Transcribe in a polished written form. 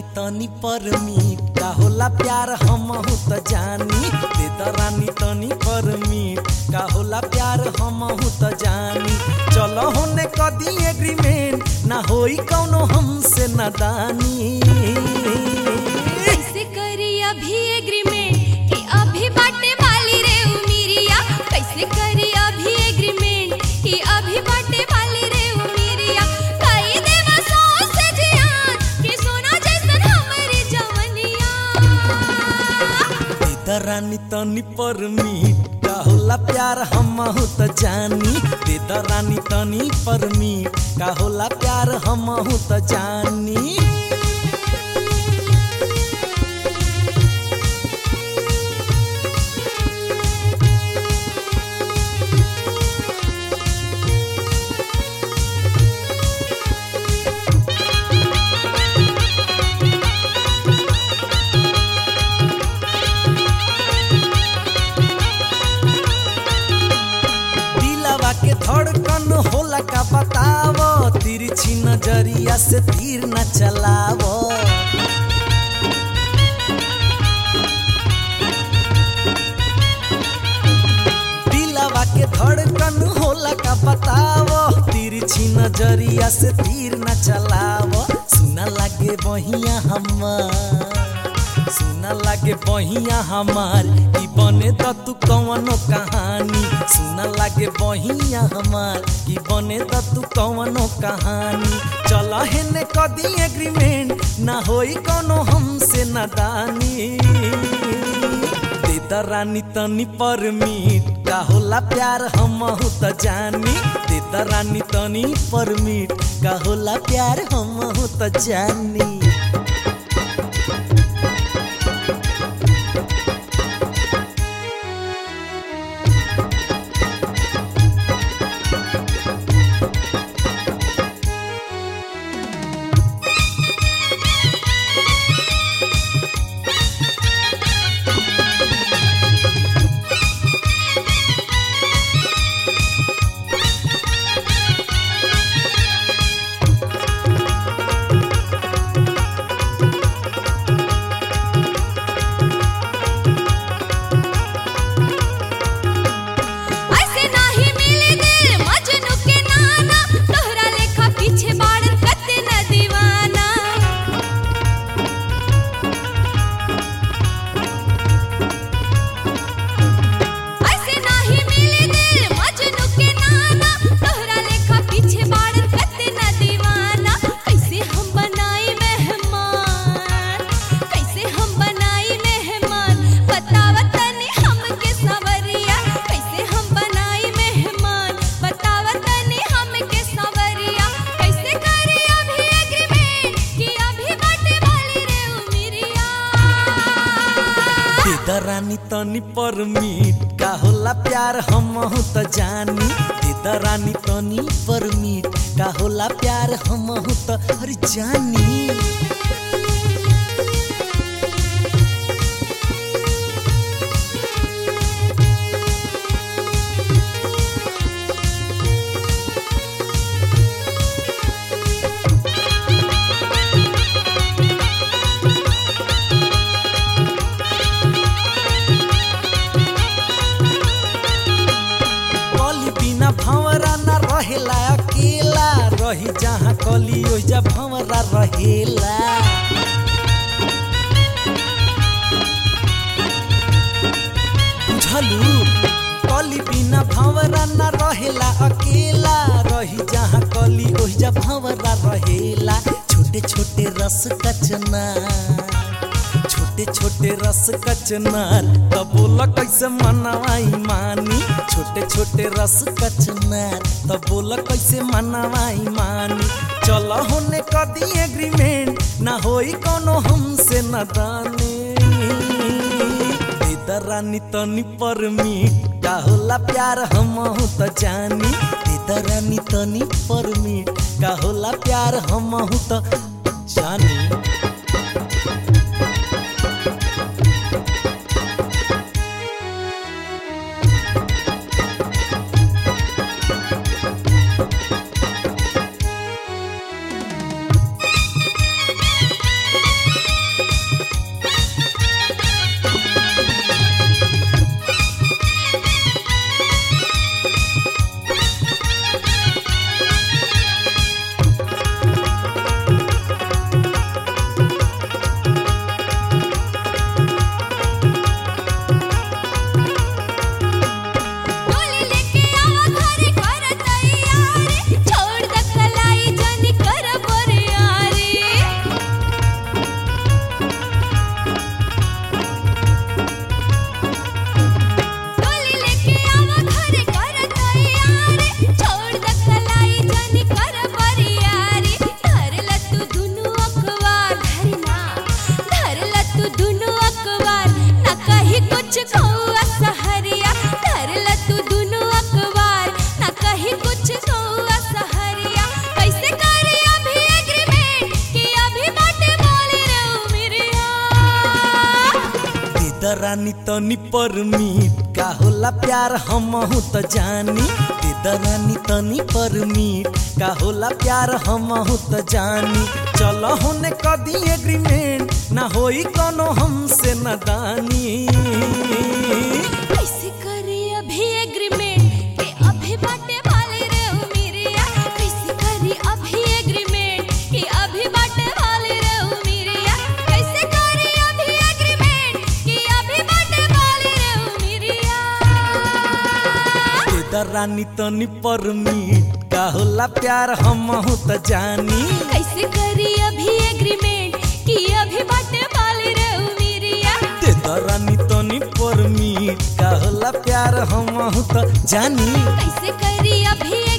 रानी तनी परमीट का होला प्यार हमहू त जानी दे द रानी तनी परमीट का होला प्यार हमहू त जानी चलो होने कदी एग्रीमेंट ना होई कौनो हमसे नादानी कैसे करी अभी एग्रीमेंट कि अभी बाटे वाली रे उमिरिया कैसे करी अभी एग्रीमेंट कि अभी बाटे वाली रे उमिरिया कई देवा सौ से जियान कि सोना जैसन हमारी जवनिया दे द रानी तनी परमीट का होला प्यार हमहू त जानी दे द रानी तनी परमीट का होला प्यार हमहू त जानी के धड़कन होला का बतावो तिरछी नजरिया से तीर न चलावो दिलवा के धड़कन होला का बतावो तिरछी नजरिया से तीर न चलावो सुना लागे बहिया हमार सुना लागे बहिया हमार की बने त तू कवनो कहानी सुना लागे बहिया हमार की बने त तू कवनो कहानी चल हेने कदी एग्रीमेंट ना होई कोनो हमसे नादानी दे द रानी तनी परमीट का होला प्यार हमहू त जानी दे द रानी तनी परमीट का होला प्यार हमहू त जानी रानी तनी परमीट का होला प्यार हमहू त जानी दे द रानी तनी परमीट का होला प्यार हमहू त अरे जानी भंवरा न रहेला अकेला रही जहाँ कली ओइजा भंवरा रहेला बुझलू कली बिना भंवरा न रहेला अकेला रही जहाँ कली ओइजा भंवरा रहेला छोटे छोटे रस कचना छोटे छोटे रस कचनार तब बोला कैसे मनवाई मानी छोटे छोटे रस कचनार तब बोला कैसे मनवाई मानी चलो होने कदी एग्रीमेंट ना होई कोनो हमसे नादानी दे द रानी तनी परमीट का होला प्यार हमहू त जानी दे द रानी तनी परमीट का होला प्यार हमहू त जानी दरानी तनी परमीट का होला प्यार हमहू त जानी दे दरानी तनी परमीट का होला प्यार हमहू त जानी चल होने कदी एग्रीमेंट ना होई कोनो हमसे नदानी कैसे करी अभी एग्रीमेंट कि अभी बाटे वाली रे उमिरिया कैसे करी अभी एग्रीमेंट कि अभी बाटे वाली रे उमिरिया कैसे करी अभी एग्रीमेंट कि अभी बाटे वाली रे उमिरिया दे दरानी तनी परमीट का होला प्यार हमहू त जानी कैसे करी अभी एग्रीमेंट कि अभी बाटे वाली रे उमिरिया दे दरानी तनी परमीट का होला प्यार हमहू त जानी कैसे करी अभी